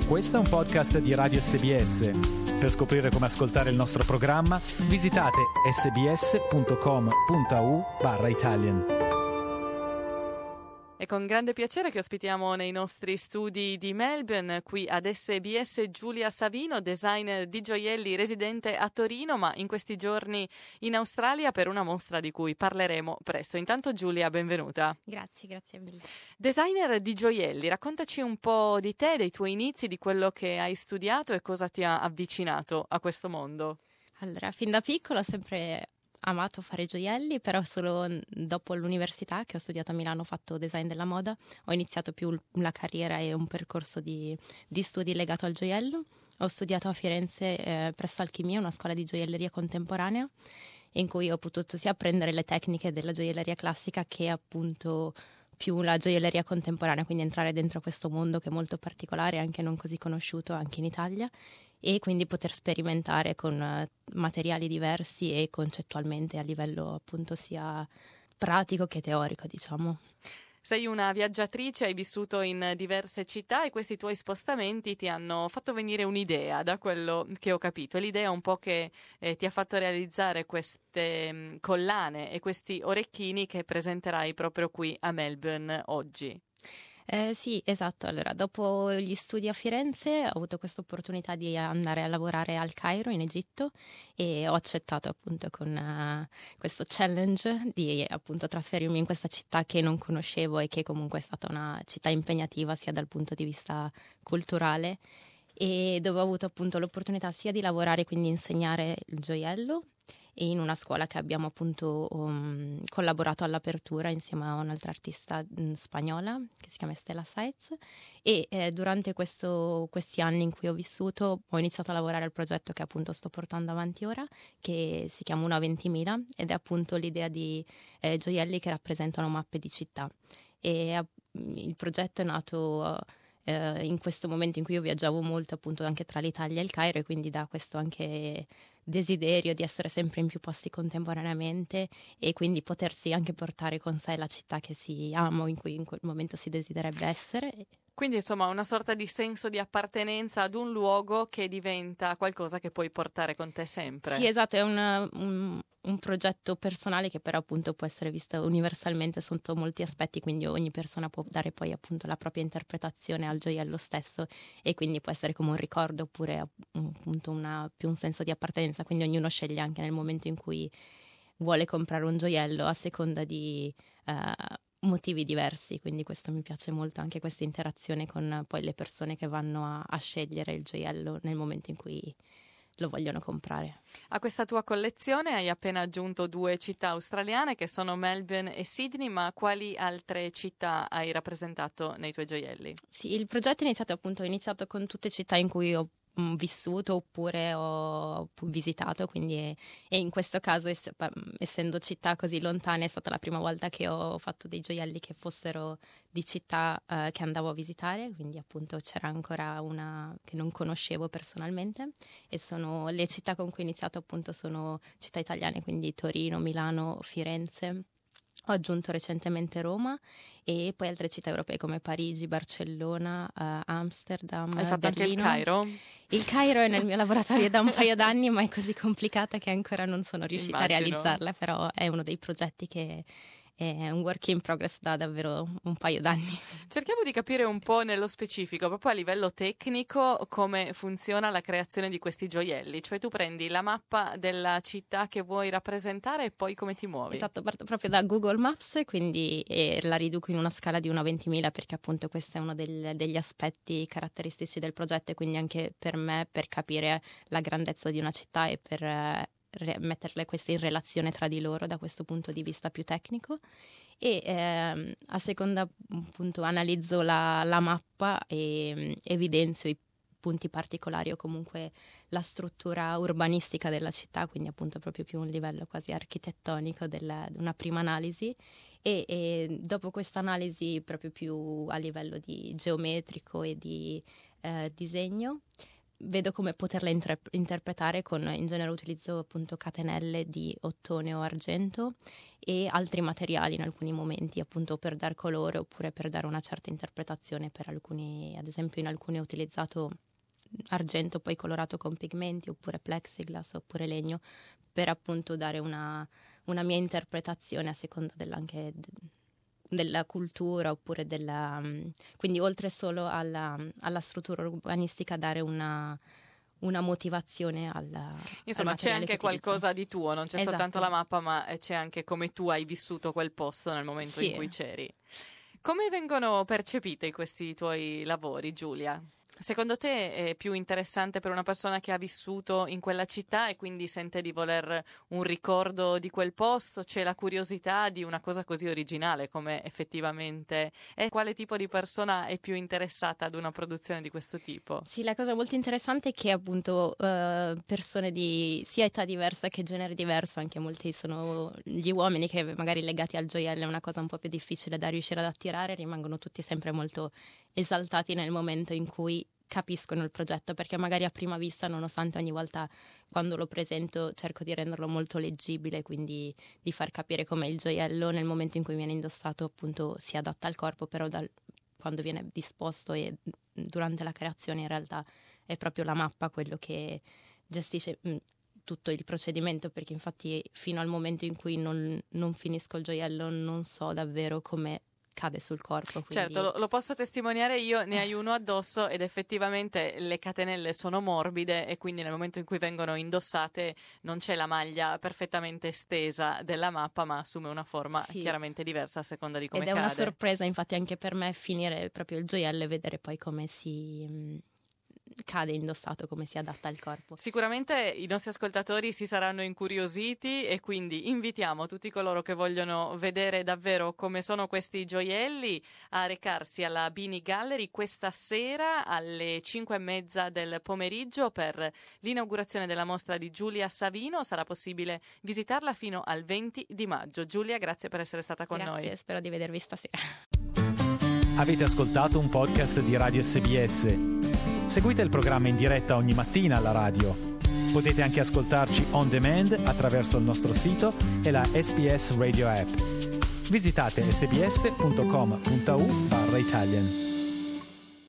Questo è un podcast di Radio SBS. Per scoprire come ascoltare il nostro programma, visitate sbs.com.au/Italian. È con grande piacere che ospitiamo nei nostri studi di Melbourne, qui ad SBS, Giulia Savino, designer di gioielli residente a Torino, ma in questi giorni in Australia per una mostra di cui parleremo presto. Intanto Giulia, benvenuta. Grazie mille. Designer di gioielli, raccontaci un po' di te, dei tuoi inizi, di quello che hai studiato e cosa ti ha avvicinato a questo mondo. Allora, fin da piccola ho sempre amato fare gioielli, però solo dopo l'università, che ho studiato a Milano, ho fatto design della moda, ho iniziato più la carriera e un percorso di studi legato al gioiello. Ho studiato a Firenze presso Alchimia, una scuola di gioielleria contemporanea, in cui ho potuto sia apprendere le tecniche della gioielleria classica che appunto più la gioielleria contemporanea, quindi entrare dentro questo mondo che è molto particolare, anche non così conosciuto anche in Italia, e quindi poter sperimentare con materiali diversi e concettualmente a livello appunto sia pratico che teorico, diciamo. Sei una viaggiatrice, hai vissuto in diverse città e questi tuoi spostamenti ti hanno fatto venire un'idea, da quello che ho capito. È l'idea un po' che ti ha fatto realizzare queste collane e questi orecchini che presenterai proprio qui a Melbourne oggi. Sì, esatto. Allora, dopo gli studi a Firenze ho avuto questa opportunità di andare a lavorare al Cairo, in Egitto, e ho accettato appunto con questo challenge di appunto trasferirmi in questa città che non conoscevo e che comunque è stata una città impegnativa sia dal punto di vista culturale, e dove ho avuto appunto l'opportunità sia di lavorare, quindi insegnare il gioiello, e in una scuola che abbiamo appunto collaborato all'apertura insieme a un'altra artista spagnola che si chiama Estela Saez, e durante questi anni in cui ho vissuto ho iniziato a lavorare al progetto che appunto sto portando avanti ora, che si chiama Una 20.000 ed è appunto l'idea di gioielli che rappresentano mappe di città, e il progetto è nato in questo momento in cui io viaggiavo molto appunto anche tra l'Italia e il Cairo, e quindi da questo anche desiderio di essere sempre in più posti contemporaneamente e quindi potersi anche portare con sé la città che si ama o in cui in quel momento si desiderebbe essere. Quindi insomma una sorta di senso di appartenenza ad un luogo che diventa qualcosa che puoi portare con te sempre. Sì, esatto, è un progetto personale che però appunto può essere visto universalmente sotto molti aspetti, quindi ogni persona può dare poi appunto la propria interpretazione al gioiello stesso, e quindi può essere come un ricordo oppure appunto più un senso di appartenenza, quindi ognuno sceglie anche nel momento in cui vuole comprare un gioiello a seconda di motivi diversi, quindi questo mi piace molto, anche questa interazione con poi le persone che vanno a scegliere il gioiello nel momento in cui lo vogliono comprare. A questa tua collezione hai appena aggiunto 2 città australiane che sono Melbourne e Sydney, ma quali altre città hai rappresentato nei tuoi gioielli? Sì, il progetto ho iniziato con tutte città in cui ho vissuto oppure ho visitato, quindi e in questo caso essendo città così lontane è stata la prima volta che ho fatto dei gioielli che fossero di città che andavo a visitare, quindi appunto c'era ancora una che non conoscevo personalmente, e sono le città con cui ho iniziato appunto sono città italiane, quindi Torino, Milano, Firenze. Ho aggiunto recentemente Roma e poi altre città europee come Parigi, Barcellona, Amsterdam, Hai fatto Berlino. anche il Cairo? Il Cairo è nel mio laboratorio da un paio d'anni, ma è così complicata che ancora non sono riuscita a realizzarla, però è uno dei progetti che è un work in progress da davvero un paio d'anni. Cerchiamo di capire un po' nello specifico, proprio a livello tecnico, come funziona la creazione di questi gioielli. Cioè tu prendi la mappa della città che vuoi rappresentare e poi come ti muovi? Esatto, parto proprio da Google Maps, quindi la riduco in una scala di una 20.000 perché appunto questo è uno degli aspetti caratteristici del progetto, e quindi anche per me, per capire la grandezza di una città e per metterle queste in relazione tra di loro da questo punto di vista più tecnico, e a seconda appunto analizzo la mappa e evidenzio i punti particolari o comunque la struttura urbanistica della città, quindi appunto proprio più un livello quasi architettonico una prima analisi, e dopo questa analisi proprio più a livello di geometrico e di disegno vedo come poterla interpretare in genere utilizzo appunto catenelle di ottone o argento e altri materiali in alcuni momenti, appunto per dar colore oppure per dare una certa interpretazione. Per alcuni, ad esempio in alcuni ho utilizzato argento poi colorato con pigmenti, oppure plexiglass, oppure legno, per appunto dare una mia interpretazione a seconda anche della cultura, oppure quindi oltre solo alla struttura urbanistica dare una motivazione insomma c'è anche qualcosa di tuo, non c'è soltanto la mappa, ma c'è anche come tu hai vissuto quel posto nel momento in cui c'eri. Come vengono percepiti questi tuoi lavori, Giulia? Secondo te è più interessante per una persona che ha vissuto in quella città e quindi sente di voler un ricordo di quel posto? C'è la curiosità di una cosa così originale come effettivamente è? Quale tipo di persona è più interessata ad una produzione di questo tipo? Sì, la cosa molto interessante è che appunto persone di sia età diversa che genere diverso, anche molti sono gli uomini che magari legati al gioiello è una cosa un po' più difficile da riuscire ad attirare, rimangono tutti sempre molto esaltati nel momento in cui capiscono il progetto, perché magari a prima vista, nonostante ogni volta quando lo presento cerco di renderlo molto leggibile, quindi di far capire come il gioiello nel momento in cui viene indossato appunto si adatta al corpo, però quando viene disposto e durante la creazione in realtà è proprio la mappa quello che gestisce tutto il procedimento, perché infatti fino al momento in cui non finisco il gioiello non so davvero come cade sul corpo. Quindi... Certo, lo posso testimoniare io, ne hai uno addosso ed effettivamente le catenelle sono morbide e quindi nel momento in cui vengono indossate non c'è la maglia perfettamente stesa della mappa, ma assume una forma chiaramente diversa a seconda di come cade. Ed è una sorpresa infatti anche per me finire proprio il gioiello e vedere poi come si cade indossato, come si adatta al corpo. Sicuramente i nostri ascoltatori si saranno incuriositi e quindi invitiamo tutti coloro che vogliono vedere davvero come sono questi gioielli a recarsi alla Bini Gallery questa sera alle 5:30 del pomeriggio per l'inaugurazione della mostra di Giulia Savino. Sarà possibile visitarla fino al 20 di maggio. Giulia, grazie per essere stata con noi. Grazie, spero di vedervi stasera. Avete ascoltato un podcast di Radio SBS. Seguite il programma in diretta ogni mattina alla radio. Potete anche ascoltarci on demand attraverso il nostro sito e la SBS Radio app. Visitate sbs.com.au/Italian.